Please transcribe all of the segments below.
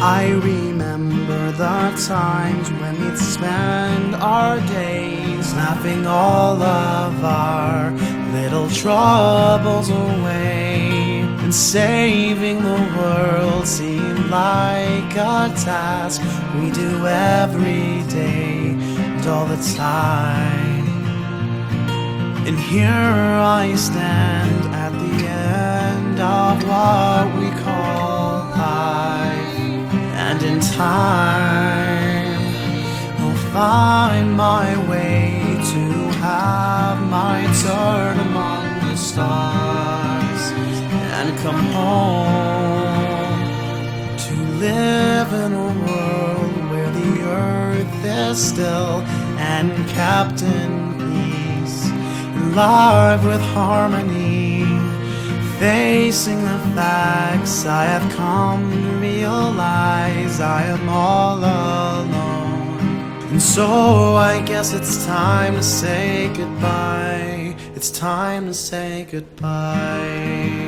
I remember the times when we'd spend our days laughing all of our little troubles away, and saving the world seemed like a task we do every day and all the time. And here I stand at the end of what we call life, and in time I'll find my way to have my turn among the stars, and come home to live in a world where the earth is still and kept in peace, alive with harmony, facing the facts I have come to realize I am all alone. And so I guess it's time to say goodbye. It's time to say goodbye.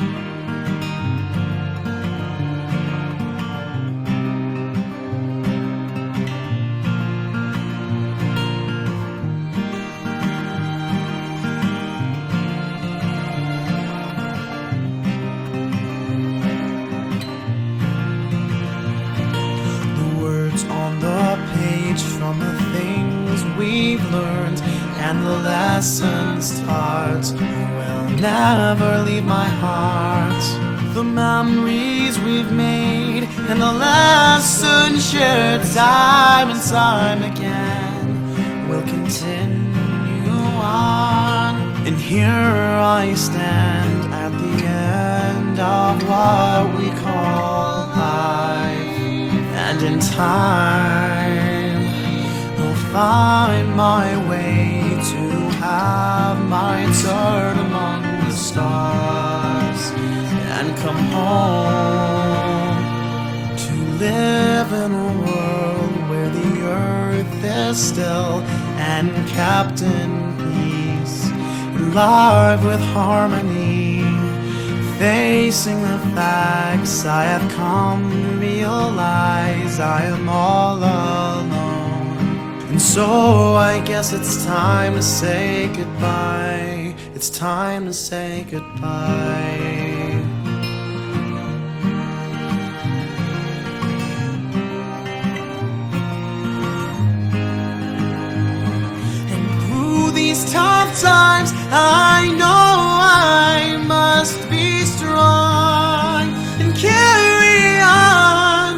On the page from the things we've learned and the lessons taught will never leave my heart. The memories we've made and the lessons shared time and time again will continue on. And here I stand at the end of what we call life, and in time I'll find my way to have my turn among the stars, and come home to live in a world where the earth is still and kept in peace, alive with harmony, facing the facts I have come to realize I am all alone. And so I guess it's time to say goodbye. It's time to say goodbye. And through these tough times I know I must be strong and carry on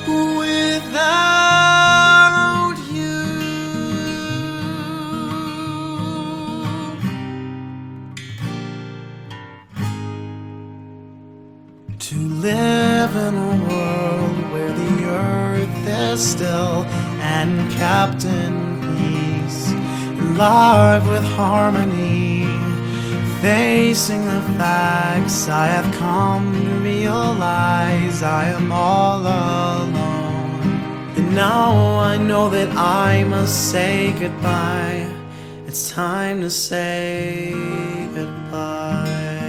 without you. To live in a world where the earth is still and kept in peace, alive with harmony, facing the facts I have come to realize I am all alone. And now I know that I must say goodbye. It's time to say goodbye.